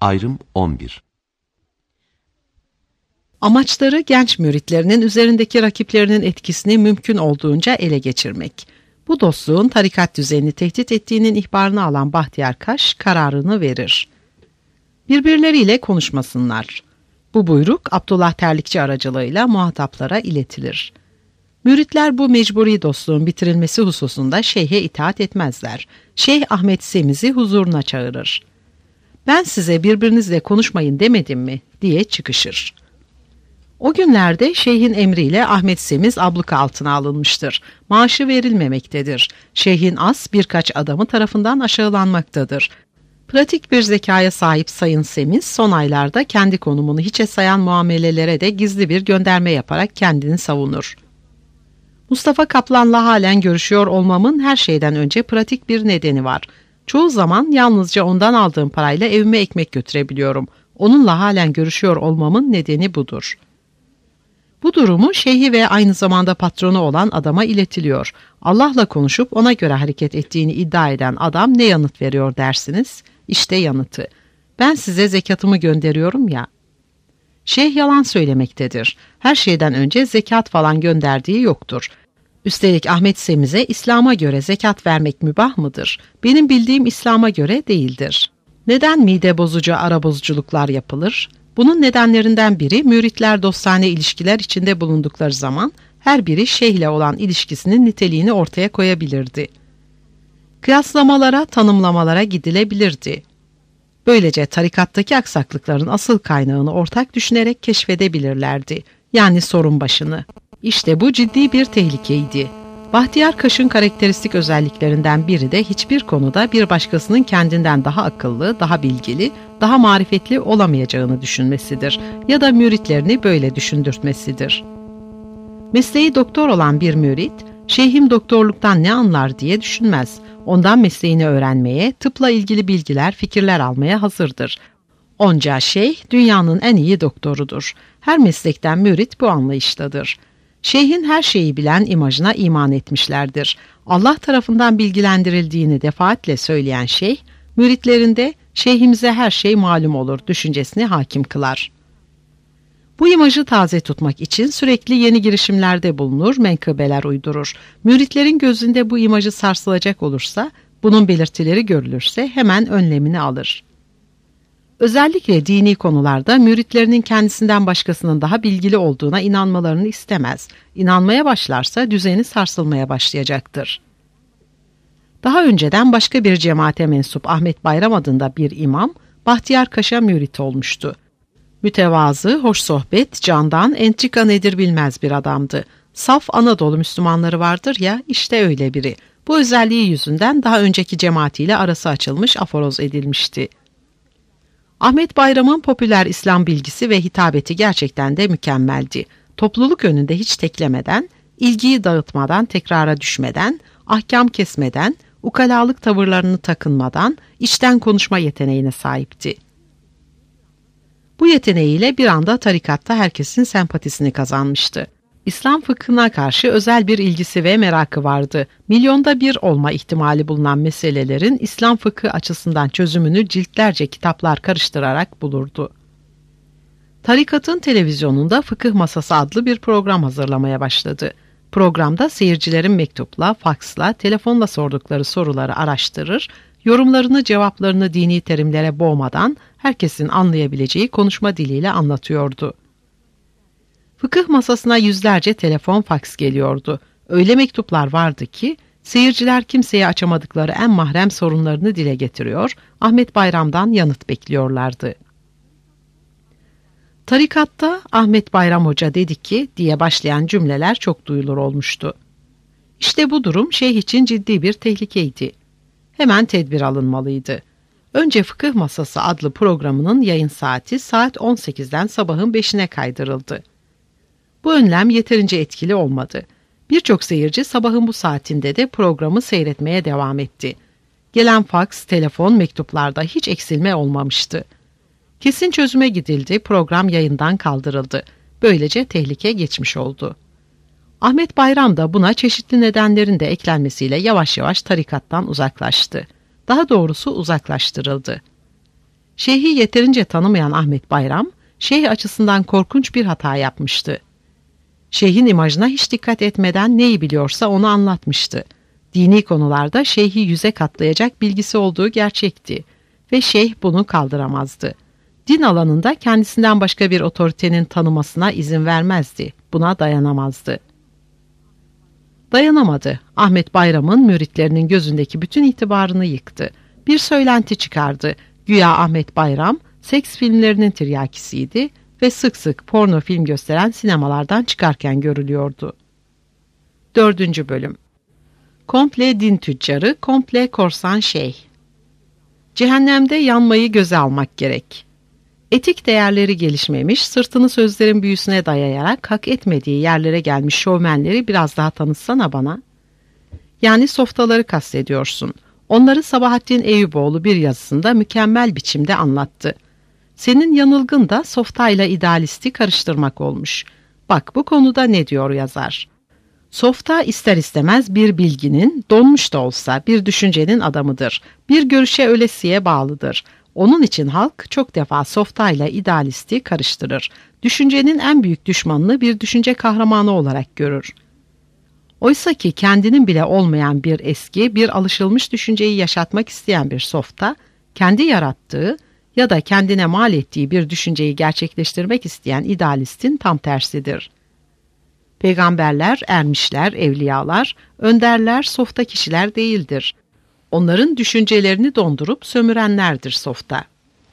Ayrım 11. Amaçları genç müritlerinin üzerindeki rakiplerinin etkisini mümkün olduğunca ele geçirmek. Bu dostluğun tarikat düzenini tehdit ettiğinin ihbarını alan Bahtiyar Kaş kararını verir. Birbirleriyle konuşmasınlar. Bu buyruk Abdullah Terlikçi aracılığıyla muhataplara iletilir. Müritler bu mecburi dostluğun bitirilmesi hususunda şeyhe itaat etmezler. Şeyh Ahmet Semiz'i huzuruna çağırır. "Ben size birbirinizle konuşmayın demedim mi?" diye çıkışır. O günlerde şeyhin emriyle Ahmet Semiz abluka altına alınmıştır. Maaşı verilmemektedir. Şeyhin as birkaç adamı tarafından aşağılanmaktadır. Pratik bir zekaya sahip Sayın Semiz son aylarda kendi konumunu hiçe sayan muamelelere de gizli bir gönderme yaparak kendini savunur. Mustafa Kaplan'la halen görüşüyor olmamın her şeyden önce pratik bir nedeni var. Çoğu zaman yalnızca ondan aldığım parayla evime ekmek götürebiliyorum. Onunla halen görüşüyor olmamın nedeni budur. Bu durumu şeyhi ve aynı zamanda patronu olan adama iletiliyor. Allah'la konuşup ona göre hareket ettiğini iddia eden adam ne yanıt veriyor dersiniz? İşte yanıtı. "Ben size zekatımı gönderiyorum ya." Şeyh yalan söylemektedir. Her şeyden önce zekat falan gönderdiği yoktur. Üstelik Ahmet Semiz'e İslam'a göre zekat vermek mübah mıdır? Benim bildiğim İslam'a göre değildir. Neden mide bozucu ara bozuculuklar yapılır? Bunun nedenlerinden biri müritler dostane ilişkiler içinde bulundukları zaman her biri şeyhle olan ilişkisinin niteliğini ortaya koyabilirdi. Kıyaslamalara, tanımlamalara gidilebilirdi. Böylece tarikattaki aksaklıkların asıl kaynağını ortak düşünerek keşfedebilirlerdi. Yani sorun başını. İşte bu ciddi bir tehlikeydi. Bahtiyar Kaş'ın karakteristik özelliklerinden biri de hiçbir konuda bir başkasının kendinden daha akıllı, daha bilgili, daha marifetli olamayacağını düşünmesidir ya da müritlerini böyle düşündürtmesidir. Mesleği doktor olan bir mürit, şeyhim doktorluktan ne anlar diye düşünmez. Ondan mesleğini öğrenmeye, tıpla ilgili bilgiler, fikirler almaya hazırdır. Onca şeyh dünyanın en iyi doktorudur. Her meslekten mürit bu anlayıştadır. Şeyhin her şeyi bilen imajına iman etmişlerdir. Allah tarafından bilgilendirildiğini defaatle söyleyen şeyh, müritlerinde şeyhimize her şey malum olur düşüncesini hakim kılar. Bu imajı taze tutmak için sürekli yeni girişimlerde bulunur, menkıbeler uydurur. Müritlerin gözünde bu imajı sarsılacak olursa, bunun belirtileri görülürse hemen önlemini alır. Özellikle dini konularda müritlerinin kendisinden başkasının daha bilgili olduğuna inanmalarını istemez. İnanmaya başlarsa düzeni sarsılmaya başlayacaktır. Daha önceden başka bir cemaate mensup Ahmet Bayram adında bir imam, Bahtiyar Kaş'a mürit olmuştu. Mütevazı, hoş sohbet, candan, entrika nedir bilmez bir adamdı. Saf Anadolu Müslümanları vardır ya, işte öyle biri. Bu özelliği yüzünden daha önceki cemaatiyle arası açılmış, aforoz edilmişti. Ahmet Bayram'ın popüler İslam bilgisi ve hitabeti gerçekten de mükemmeldi. Topluluk önünde hiç teklemeden, ilgiyi dağıtmadan, tekrara düşmeden, ahkam kesmeden, ukalalık tavırlarını takınmadan içten konuşma yeteneğine sahipti. Bu yeteneğiyle bir anda tarikatta herkesin sempatisini kazanmıştı. İslam fıkhına karşı özel bir ilgisi ve merakı vardı. Milyonda bir olma ihtimali bulunan meselelerin İslam fıkhı açısından çözümünü ciltlerce kitaplar karıştırarak bulurdu. Tarikatın televizyonunda Fıkıh Masası adlı bir program hazırlamaya başladı. Programda seyircilerin mektupla, faksla, telefonla sordukları soruları araştırır, yorumlarını, cevaplarını dini terimlere boğmadan herkesin anlayabileceği konuşma diliyle anlatıyordu. Fıkıh masasına yüzlerce telefon, faks geliyordu. Öyle mektuplar vardı ki seyirciler kimseye açamadıkları en mahrem sorunlarını dile getiriyor, Ahmet Bayram'dan yanıt bekliyorlardı. Tarikatta Ahmet Bayram Hoca dedi ki diye başlayan cümleler çok duyulur olmuştu. İşte bu durum şeyh için ciddi bir tehlikeydi. Hemen tedbir alınmalıydı. Önce Fıkıh Masası adlı programının yayın saati saat 18'den sabahın 5'ine kaydırıldı. Bu önlem yeterince etkili olmadı. Birçok seyirci sabahın bu saatinde de programı seyretmeye devam etti. Gelen faks, telefon, mektuplarda hiç eksilme olmamıştı. Kesin çözüme gidildi, program yayından kaldırıldı. Böylece tehlike geçmiş oldu. Ahmet Bayram da buna çeşitli nedenlerin de eklenmesiyle yavaş yavaş tarikattan uzaklaştı. Daha doğrusu uzaklaştırıldı. Şeyhi yeterince tanımayan Ahmet Bayram, şeyh açısından korkunç bir hata yapmıştı. Şeyhin imajına hiç dikkat etmeden neyi biliyorsa onu anlatmıştı. Dini konularda şeyhi yüze katlayacak bilgisi olduğu gerçekti ve şeyh bunu kaldıramazdı. Din alanında kendisinden başka bir otoritenin tanımasına izin vermezdi. Buna dayanamazdı. Dayanamadı. Ahmet Bayram'ın müritlerinin gözündeki bütün itibarını yıktı. Bir söylenti çıkardı. Güya Ahmet Bayram seks filmlerinin tiryakisiydi ve sık sık porno film gösteren sinemalardan çıkarken görülüyordu. 4. Bölüm. Komple din tüccarı, komple korsan şeyh. Cehennemde yanmayı göze almak gerek. Etik değerleri gelişmemiş, sırtını sözlerin büyüsüne dayayarak hak etmediği yerlere gelmiş şovmenleri biraz daha tanıtsana bana. Yani softaları kastediyorsun. Onları Sabahattin Eyüboğlu bir yazısında mükemmel biçimde anlattı. Senin yanılgın da softayla idealisti karıştırmak olmuş. Bak bu konuda ne diyor yazar? Softa ister istemez bir bilginin, donmuş da olsa bir düşüncenin adamıdır. Bir görüşe ölesiye bağlıdır. Onun için halk çok defa softayla idealisti karıştırır. Düşüncenin en büyük düşmanını bir düşünce kahramanı olarak görür. Oysa ki kendinin bile olmayan bir eski, bir alışılmış düşünceyi yaşatmak isteyen bir softa, kendi yarattığı ya da kendine mal ettiği bir düşünceyi gerçekleştirmek isteyen idealistin tam tersidir. Peygamberler, ermişler, evliyalar, önderler softa kişiler değildir. Onların düşüncelerini dondurup sömürenlerdir softa.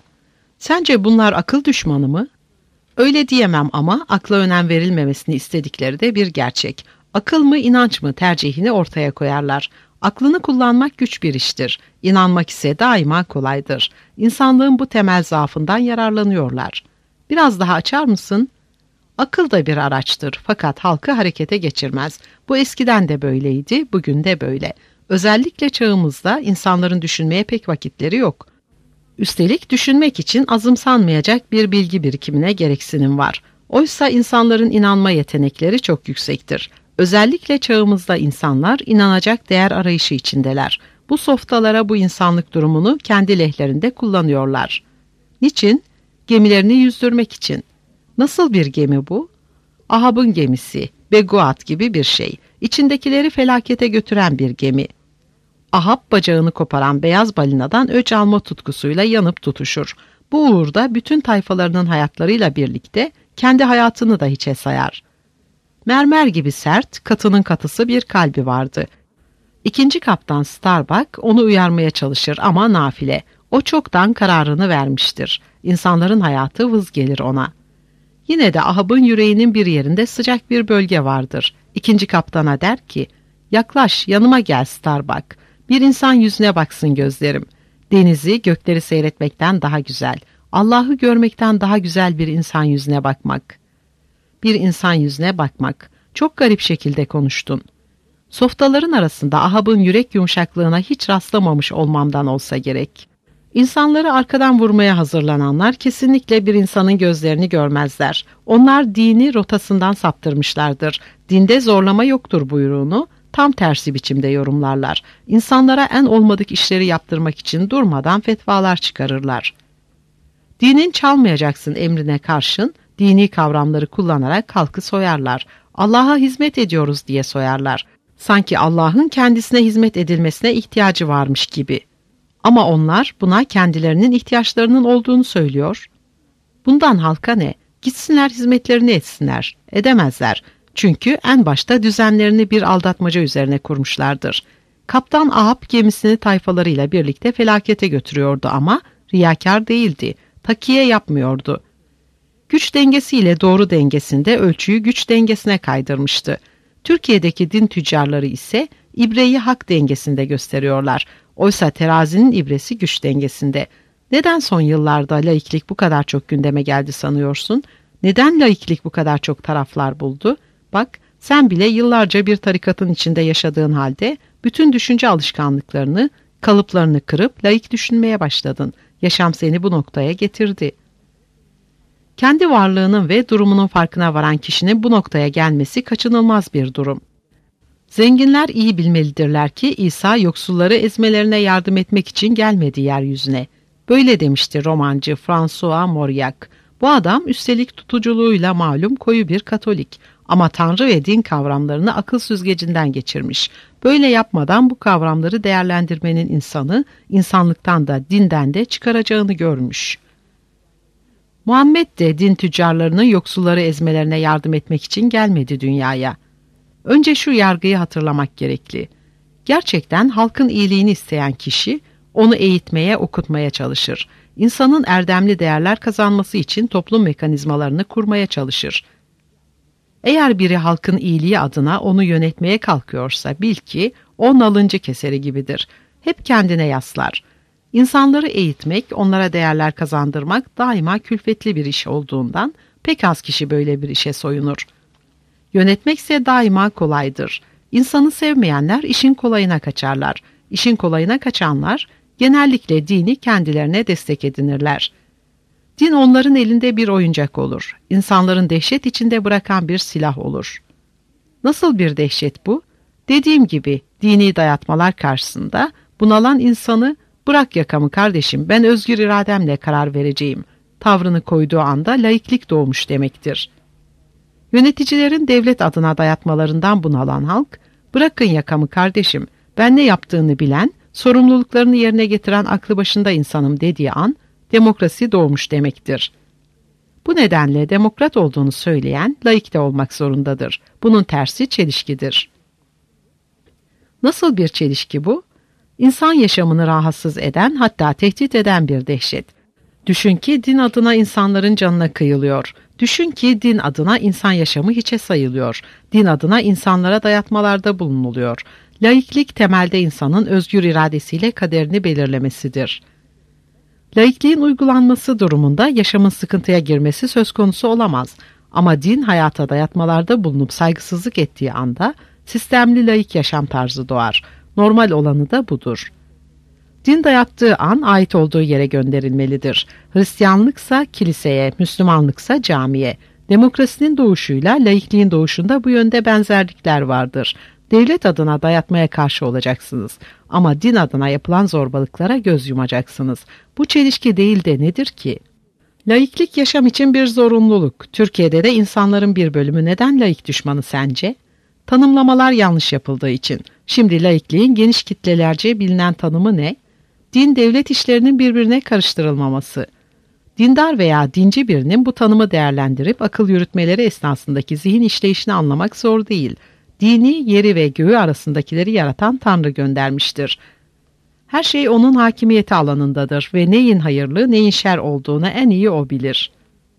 Sence bunlar akıl düşmanı mı? Öyle diyemem ama akla önem verilmemesini istedikleri de bir gerçek. Akıl mı inanç mı tercihini ortaya koyarlar. Aklını kullanmak güç bir iştir. İnanmak ise daima kolaydır. İnsanlığın bu temel zaafından yararlanıyorlar. Biraz daha açar mısın? Akıl da bir araçtır fakat halkı harekete geçirmez. Bu eskiden de böyleydi, bugün de böyle. Özellikle çağımızda insanların düşünmeye pek vakitleri yok. Üstelik düşünmek için azımsanmayacak bir bilgi birikimine gereksinim var. Oysa insanların inanma yetenekleri çok yüksektir. Özellikle çağımızda insanlar inanacak değer arayışı içindeler. Bu softalara bu insanlık durumunu kendi lehlerinde kullanıyorlar. Niçin? Gemilerini yüzdürmek için. Nasıl bir gemi bu? Ahab'ın gemisi, Beguat gibi bir şey. İçindekileri felakete götüren bir gemi. Ahab bacağını koparan beyaz balinadan öç alma tutkusuyla yanıp tutuşur. Bu uğurda bütün tayfalarının hayatlarıyla birlikte kendi hayatını da hiçe sayar. Mermer gibi sert, katının katısı bir kalbi vardı. İkinci kaptan Starbuck onu uyarmaya çalışır ama nafile. O çoktan kararını vermiştir. İnsanların hayatı vız gelir ona. Yine de Ahab'ın yüreğinin bir yerinde sıcak bir bölge vardır. İkinci kaptana der ki, yaklaş yanıma gel Starbuck. Bir insan yüzüne baksın gözlerim. Denizi, gökleri seyretmekten daha güzel. Allah'ı görmekten daha güzel bir insan yüzüne bakmak. Bir insan yüzüne bakmak. Çok garip şekilde konuştun. Softaların arasında Ahab'ın yürek yumuşaklığına hiç rastlamamış olmamdan olsa gerek. İnsanları arkadan vurmaya hazırlananlar kesinlikle bir insanın gözlerini görmezler. Onlar dini rotasından saptırmışlardır. Dinde zorlama yoktur buyruğunu tam tersi biçimde yorumlarlar. İnsanlara en olmadık işleri yaptırmak için durmadan fetvalar çıkarırlar. Dinin çalmayacaksın emrine karşın dini kavramları kullanarak halkı soyarlar. Allah'a hizmet ediyoruz diye soyarlar. Sanki Allah'ın kendisine hizmet edilmesine ihtiyacı varmış gibi. Ama onlar buna kendilerinin ihtiyaçlarının olduğunu söylüyor. Bundan halka ne? Gitsinler hizmetlerini etsinler. Edemezler. Çünkü en başta düzenlerini bir aldatmaca üzerine kurmuşlardır. Kaptan Ahab gemisini tayfalarıyla birlikte felakete götürüyordu ama riyakâr değildi. Takiye yapmıyordu. Güç dengesiyle doğru dengesinde ölçüyü güç dengesine kaydırmıştı. Türkiye'deki din tüccarları ise ibreyi hak dengesinde gösteriyorlar. Oysa terazinin ibresi güç dengesinde. Neden son yıllarda laiklik bu kadar çok gündeme geldi sanıyorsun? Neden laiklik bu kadar çok taraflar buldu? Bak, sen bile yıllarca bir tarikatın içinde yaşadığın halde bütün düşünce alışkanlıklarını, kalıplarını kırıp laik düşünmeye başladın. Yaşam seni bu noktaya getirdi. Kendi varlığının ve durumunun farkına varan kişinin bu noktaya gelmesi kaçınılmaz bir durum. Zenginler iyi bilmelidirler ki İsa yoksulları ezmelerine yardım etmek için gelmedi yeryüzüne. Böyle demişti romancı François Mauriac. Bu adam üstelik tutuculuğuyla malum koyu bir Katolik ama Tanrı ve din kavramlarını akıl süzgecinden geçirmiş. Böyle yapmadan bu kavramları değerlendirmenin insanı, insanlıktan da dinden de çıkaracağını görmüş. Muhammed de din tüccarlarının yoksulları ezmelerine yardım etmek için gelmedi dünyaya. Önce şu yargıyı hatırlamak gerekli. Gerçekten halkın iyiliğini isteyen kişi onu eğitmeye, okutmaya çalışır. İnsanın erdemli değerler kazanması için toplum mekanizmalarını kurmaya çalışır. Eğer biri halkın iyiliği adına onu yönetmeye kalkıyorsa bil ki o nalıncı keseri gibidir. Hep kendine yaslar. İnsanları eğitmek, onlara değerler kazandırmak daima külfetli bir iş olduğundan pek az kişi böyle bir işe soyunur. Yönetmekse daima kolaydır. İnsanı sevmeyenler işin kolayına kaçarlar. İşin kolayına kaçanlar genellikle dini kendilerine destek edinirler. Din onların elinde bir oyuncak olur. İnsanların dehşet içinde bırakan bir silah olur. Nasıl bir dehşet bu? Dediğim gibi dini dayatmalar karşısında bunalan insanı "Bırak yakamı kardeşim, ben özgür irademle karar vereceğim" tavrını koyduğu anda laiklik doğmuş demektir. Yöneticilerin devlet adına dayatmalarından bunalan halk, "Bırakın yakamı kardeşim, ben ne yaptığını bilen, sorumluluklarını yerine getiren aklı başında insanım" dediği an demokrasi doğmuş demektir. Bu nedenle demokrat olduğunu söyleyen laik de olmak zorundadır. Bunun tersi çelişkidir. Nasıl bir çelişki bu? İnsan yaşamını rahatsız eden, hatta tehdit eden bir dehşet. Düşün ki din adına insanların canına kıyılıyor. Düşün ki din adına insan yaşamı hiçe sayılıyor. Din adına insanlara dayatmalarda bulunuluyor. Laiklik temelde insanın özgür iradesiyle kaderini belirlemesidir. Laikliğin uygulanması durumunda yaşamın sıkıntıya girmesi söz konusu olamaz. Ama din hayata dayatmalarda bulunup saygısızlık ettiği anda sistemli laik yaşam tarzı doğar. Normal olanı da budur. Din dayattığı an ait olduğu yere gönderilmelidir. Hristiyanlıksa kiliseye, Müslümanlıksa camiye. Demokrasinin doğuşuyla laikliğin doğuşunda bu yönde benzerlikler vardır. Devlet adına dayatmaya karşı olacaksınız ama din adına yapılan zorbalıklara göz yumacaksınız. Bu çelişki değil de nedir ki? Laiklik yaşam için bir zorunluluk. Türkiye'de de insanların bir bölümü neden laik düşmanı sence? Tanımlamalar yanlış yapıldığı için. Şimdi laikliğin geniş kitlelerce bilinen tanımı ne? Din devlet işlerinin birbirine karıştırılmaması. Dindar veya dinci birinin bu tanımı değerlendirip akıl yürütmeleri esnasındaki zihin işleyişini anlamak zor değil. Dini, yeri ve göğü arasındakileri yaratan Tanrı göndermiştir. Her şey onun hakimiyeti alanındadır ve neyin hayırlı, neyin şer olduğunu en iyi o bilir.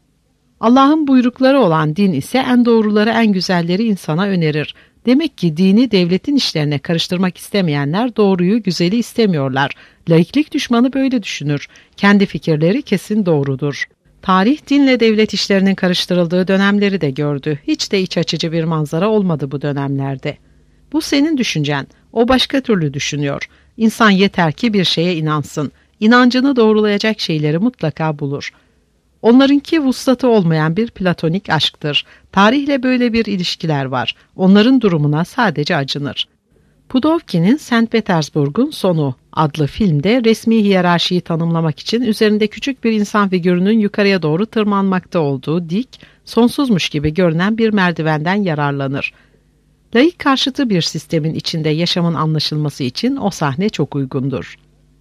Allah'ın buyrukları olan din ise en doğruları, en güzelleri insana önerir. Demek ki dini devletin işlerine karıştırmak istemeyenler doğruyu, güzeli istemiyorlar. Laiklik düşmanı böyle düşünür. Kendi fikirleri kesin doğrudur. Tarih dinle devlet işlerinin karıştırıldığı dönemleri de gördü. Hiç de iç açıcı bir manzara olmadı bu dönemlerde. Bu senin düşüncen. O başka türlü düşünüyor. İnsan yeter ki bir şeye inansın. İnancını doğrulayacak şeyleri mutlaka bulur. Onlarınki vuslatı olmayan bir platonik aşktır. Tarihle böyle bir ilişkiler var. Onların durumuna sadece acınır. Pudovkin'in St. Petersburg'un Sonu adlı filmde resmi hiyerarşiyi tanımlamak için üzerinde küçük bir insan figürünün yukarıya doğru tırmanmakta olduğu dik, sonsuzmuş gibi görünen bir merdivenden yararlanır. Laik karşıtı bir sistemin içinde yaşamın anlaşılması için o sahne çok uygundur.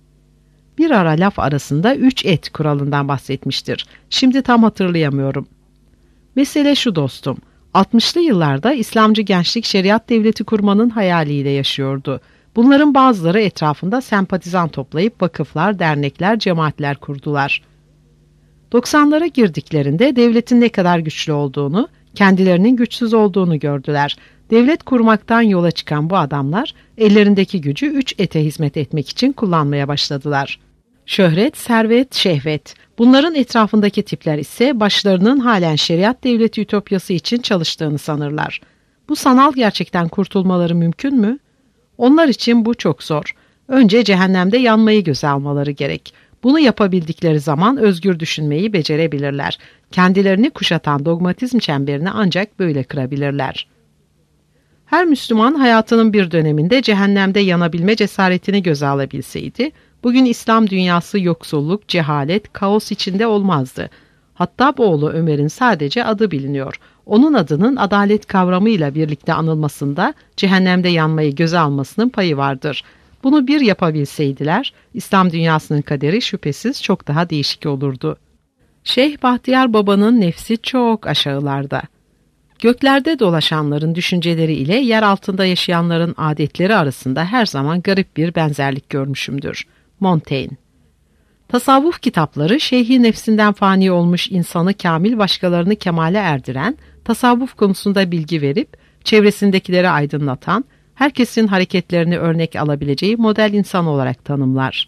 Bir ara laf arasında 3 et kuralından bahsetmiştir. Şimdi tam hatırlayamıyorum. Mesele şu dostum. 60'lı yıllarda İslamcı gençlik şeriat devleti kurmanın hayaliyle yaşıyordu. Bunların bazıları etrafında sempatizan toplayıp vakıflar, dernekler, cemaatler kurdular. 90'lara girdiklerinde devletin ne kadar güçlü olduğunu, kendilerinin güçsüz olduğunu gördüler. Devlet kurmaktan yola çıkan bu adamlar ellerindeki gücü 3 ete hizmet etmek için kullanmaya başladılar. Şöhret, servet, şehvet. Bunların etrafındaki tipler ise başlarının halen şeriat devleti ütopyası için çalıştığını sanırlar. Bu sanal gerçekten kurtulmaları mümkün mü? Onlar için bu çok zor. Önce cehennemde yanmayı göze almaları gerek. Bunu yapabildikleri zaman özgür düşünmeyi becerebilirler. Kendilerini kuşatan dogmatizm çemberini ancak böyle kırabilirler. Her Müslüman hayatının bir döneminde cehennemde yanabilme cesaretini göze alabilseydi, bugün İslam dünyası yoksulluk, cehalet, kaos içinde olmazdı. Hattab oğlu Ömer'in sadece adı biliniyor. Onun adının adalet kavramıyla birlikte anılmasında cehennemde yanmayı göze almasının payı vardır. Bunu bir yapabilseydiler, İslam dünyasının kaderi şüphesiz çok daha değişik olurdu. Şeyh Bahtiyar Baba'nın nefsi çok aşağılarda. Göklerde dolaşanların düşünceleri ile yer altında yaşayanların adetleri arasında her zaman garip bir benzerlik görmüşümdür. Montaigne. Tasavvuf kitapları şeyhi nefsinden fani olmuş insanı kamil, başkalarını kemale erdiren, tasavvuf konusunda bilgi verip çevresindekileri aydınlatan, herkesin hareketlerini örnek alabileceği model insan olarak tanımlar.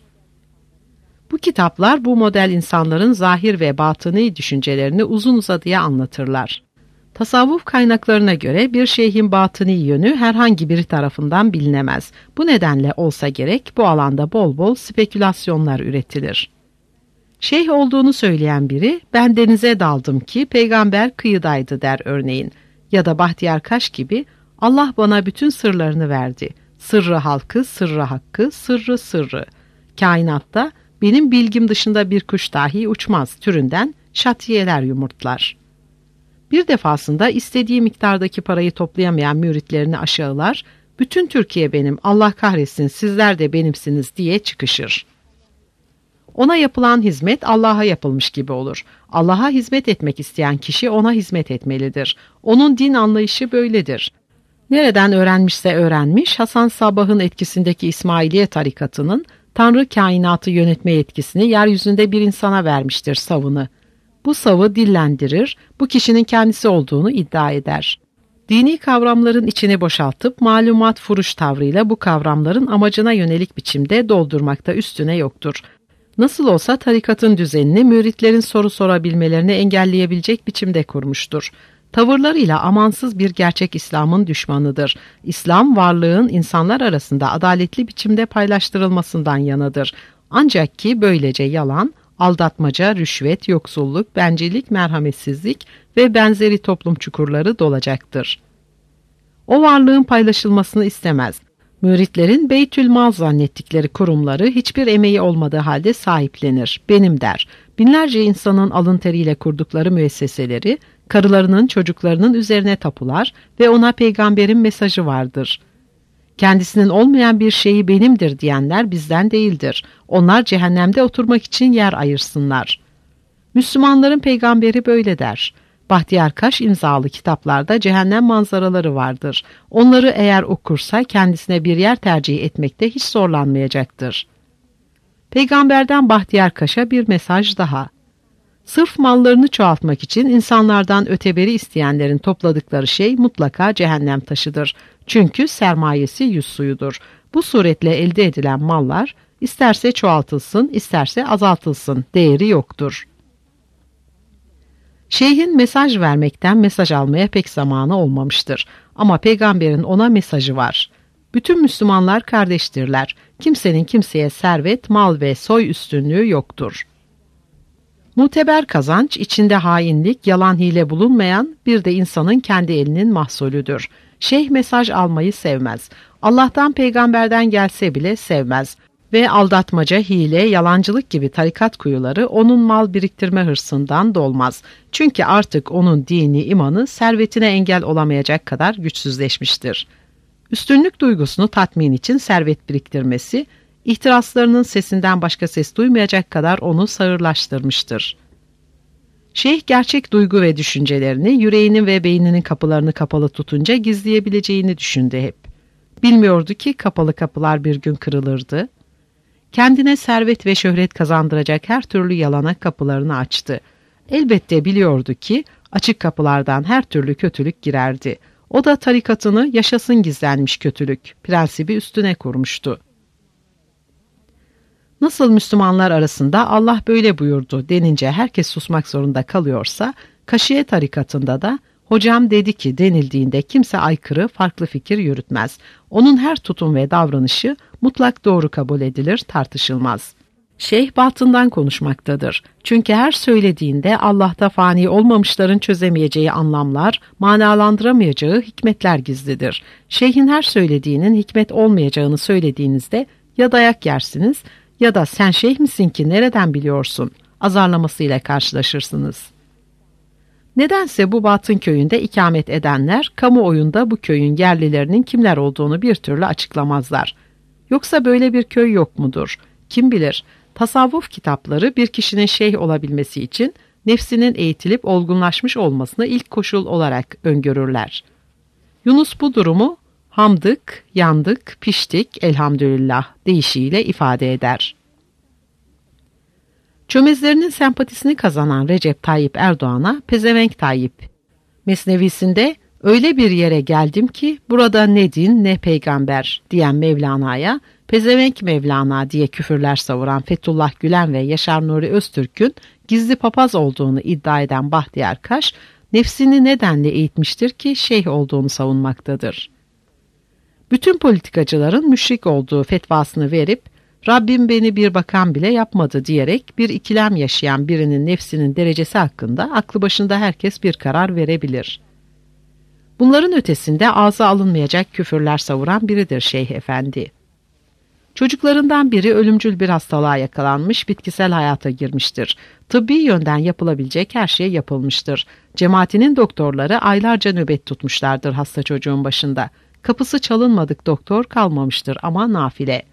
Bu kitaplar bu model insanların zahir ve batıni düşüncelerini uzun uzadıya anlatırlar. Tasavvuf kaynaklarına göre bir şeyhin batıni yönü herhangi biri tarafından bilinemez. Bu nedenle olsa gerek bu alanda bol bol spekülasyonlar üretilir. Şeyh olduğunu söyleyen biri, ben denize daldım ki peygamber kıyıdaydı der örneğin. Ya da Bahtiyar Kaş gibi, Allah bana bütün sırlarını verdi. Sırrı halkı, sırrı hakkı, sırrı sırrı. Kainatta benim bilgim dışında bir kuş dahi uçmaz türünden şatiyeler yumurtlar. Bir defasında istediği miktardaki parayı toplayamayan müritlerini aşağılar, bütün Türkiye benim, Allah kahretsin sizler de benimsiniz diye çıkışır. Ona yapılan hizmet Allah'a yapılmış gibi olur. Allah'a hizmet etmek isteyen kişi ona hizmet etmelidir. Onun din anlayışı böyledir. Nereden öğrenmişse öğrenmiş, Hasan Sabbah'ın etkisindeki İsmailiye tarikatının Tanrı kainatı yönetme yetkisini yeryüzünde bir insana vermiştir savını. Bu savı dillendirir, bu kişinin kendisi olduğunu iddia eder. Dini kavramların içini boşaltıp malumat furuş tavrıyla bu kavramların amacına yönelik biçimde doldurmakta üstüne yoktur. Nasıl olsa tarikatın düzenini müritlerin soru sorabilmelerini engelleyebilecek biçimde kurmuştur. Tavırlarıyla amansız bir gerçek İslam'ın düşmanıdır. İslam varlığın insanlar arasında adaletli biçimde paylaştırılmasından yanadır. Ancak ki böylece yalan, aldatmaca, rüşvet, yoksulluk, bencillik, merhametsizlik ve benzeri toplum çukurları dolacaktır. O varlığın paylaşılmasını istemez. Müritlerin Beytülmal zannettikleri kurumları hiçbir emeği olmadığı halde sahiplenir, benim der. Binlerce insanın alın teriyle kurdukları müesseseleri, karılarının, çocuklarının üzerine tapular ve ona peygamberin mesajı vardır. Kendisinin olmayan bir şeyi benimdir diyenler bizden değildir. Onlar cehennemde oturmak için yer ayırsınlar. Müslümanların peygamberi böyle der. Bahtiyar Kaş imzalı kitaplarda cehennem manzaraları vardır. Onları eğer okursa kendisine bir yer tercih etmekte hiç zorlanmayacaktır. Peygamberden Bahtiyar Kaş'a bir mesaj daha. Sırf mallarını çoğaltmak için insanlardan öteberi isteyenlerin topladıkları şey mutlaka cehennem taşıdır. Çünkü sermayesi yüz suyudur. Bu suretle elde edilen mallar isterse çoğaltılsın, isterse azaltılsın, değeri yoktur. Şeyhin mesaj vermekten mesaj almaya pek zamanı olmamıştır. Ama peygamberin ona mesajı var. Bütün Müslümanlar kardeştirler. Kimsenin kimseye servet, mal ve soy üstünlüğü yoktur. Muteber kazanç, içinde hainlik, yalan hile bulunmayan bir de insanın kendi elinin mahsulüdür. Şeyh mesaj almayı sevmez. Allah'tan peygamberden gelse bile sevmez. Ve aldatmaca, hile, yalancılık gibi tarikat kuyuları onun mal biriktirme hırsından dolmaz. Çünkü artık onun dini, imanı servetine engel olamayacak kadar güçsüzleşmiştir. Üstünlük duygusunu tatmin için servet biriktirmesi, ihtiraslarının sesinden başka ses duymayacak kadar onu sağırlaştırmıştır. Şeyh gerçek duygu ve düşüncelerini yüreğinin ve beyninin kapılarını kapalı tutunca gizleyebileceğini düşündü hep. Bilmiyordu ki kapalı kapılar bir gün kırılırdı. Kendine servet ve şöhret kazandıracak her türlü yalana kapılarını açtı. Elbette biliyordu ki açık kapılardan her türlü kötülük girerdi. O da tarikatını yaşasın gizlenmiş kötülük prensibi üstüne kurmuştu. Nasıl Müslümanlar arasında Allah böyle buyurdu denince herkes susmak zorunda kalıyorsa, Kaşiye tarikatında da hocam dedi ki denildiğinde kimse aykırı, farklı fikir yürütmez. Onun her tutum ve davranışı mutlak doğru kabul edilir, tartışılmaz. Şeyh batından konuşmaktadır. Çünkü her söylediğinde Allah'ta fani olmamışların çözemeyeceği anlamlar, manalandıramayacağı hikmetler gizlidir. Şeyhin her söylediğinin hikmet olmayacağını söylediğinizde ya dayak yersiniz ya da sen şeyh misin ki nereden biliyorsun azarlamasıyla karşılaşırsınız. Nedense bu batın köyünde ikamet edenler kamuoyunda bu köyün yerlilerinin kimler olduğunu bir türlü açıklamazlar. Yoksa böyle bir köy yok mudur? Kim bilir, tasavvuf kitapları bir kişinin şeyh olabilmesi için nefsinin eğitilip olgunlaşmış olmasını ilk koşul olarak öngörürler. Yunus bu durumu hamdık, yandık, piştik, elhamdülillah deyişiyle ifade eder. Çömezlerinin sempatisini kazanan Recep Tayyip Erdoğan'a pezevenk Tayyip mesnevisinde öyle bir yere geldim ki burada ne din ne peygamber diyen Mevlana'ya pezevenk Mevlana diye küfürler savuran Fethullah Gülen ve Yaşar Nuri Öztürk'ün gizli papaz olduğunu iddia eden Bahtiyar Kaş, nefsini nedenle eğitmiştir ki şeyh olduğunu savunmaktadır. Bütün politikacıların müşrik olduğu fetvasını verip Rabbim beni bir bakan bile yapmadı diyerek bir ikilem yaşayan birinin nefsinin derecesi hakkında aklı başında herkes bir karar verebilir. Bunların ötesinde ağza alınmayacak küfürler savuran biridir Şeyh Efendi. Çocuklarından biri ölümcül bir hastalığa yakalanmış, bitkisel hayata girmiştir. Tıbbi yönden yapılabilecek her şey yapılmıştır. Cemaatinin doktorları aylarca nöbet tutmuşlardır hasta çocuğun başında. Kapısı çalınmadık doktor kalmamıştır ama nafile.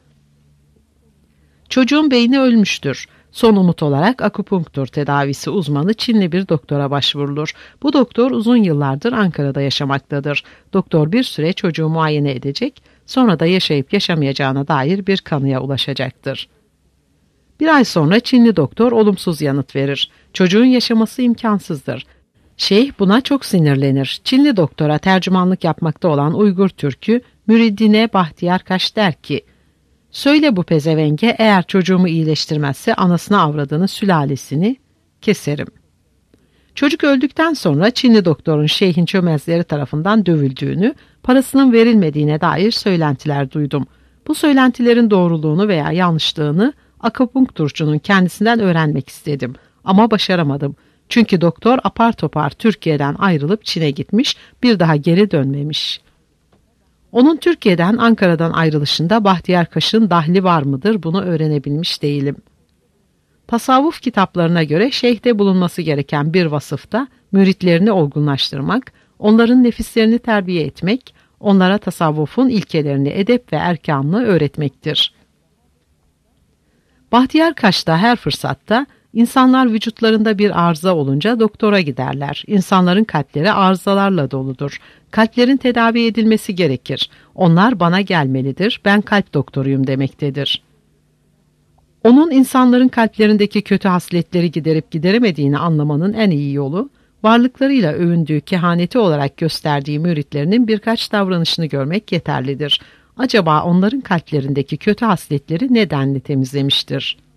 Çocuğun beyni ölmüştür. Son umut olarak akupunktur tedavisi uzmanı Çinli bir doktora başvurulur. Bu doktor uzun yıllardır Ankara'da yaşamaktadır. Doktor bir süre çocuğu muayene edecek, sonra da yaşayıp yaşamayacağına dair bir kanıya ulaşacaktır. Bir ay sonra Çinli doktor olumsuz yanıt verir. Çocuğun yaşaması imkansızdır. Şeyh buna çok sinirlenir. Çinli doktora tercümanlık yapmakta olan Uygur Türk'ü müridine Bahtiyar Kaş der ki, söyle bu pezevenge eğer çocuğumu iyileştirmezse anasını avradını sülalesini keserim. Çocuk öldükten sonra Çinli doktorun şeyhin çömezleri tarafından dövüldüğünü, parasının verilmediğine dair söylentiler duydum. Bu söylentilerin doğruluğunu veya yanlışlığını akupunkturcunun kendisinden öğrenmek istedim ama başaramadım. Çünkü doktor apar topar Türkiye'den ayrılıp Çin'e gitmiş, bir daha geri dönmemiş. Onun Türkiye'den, Ankara'dan ayrılışında Bahtiyar Kaş'ın dahli var mıdır bunu öğrenebilmiş değilim. Tasavvuf kitaplarına göre şeyhte bulunması gereken bir vasıfta müritlerini olgunlaştırmak, onların nefislerini terbiye etmek, onlara tasavvufun ilkelerini, edep ve erkanını öğretmektir. Bahtiyar Kaş da her fırsatta insanlar vücutlarında bir arıza olunca doktora giderler. İnsanların kalpleri arızalarla doludur. Kalplerin tedavi edilmesi gerekir. Onlar bana gelmelidir, ben kalp doktoruyum demektedir. Onun insanların kalplerindeki kötü hasletleri giderip gideremediğini anlamanın en iyi yolu, varlıklarıyla övündüğü kehaneti olarak gösterdiği müritlerinin birkaç davranışını görmek yeterlidir. Acaba onların kalplerindeki kötü hasletleri nedenle temizlemiştir?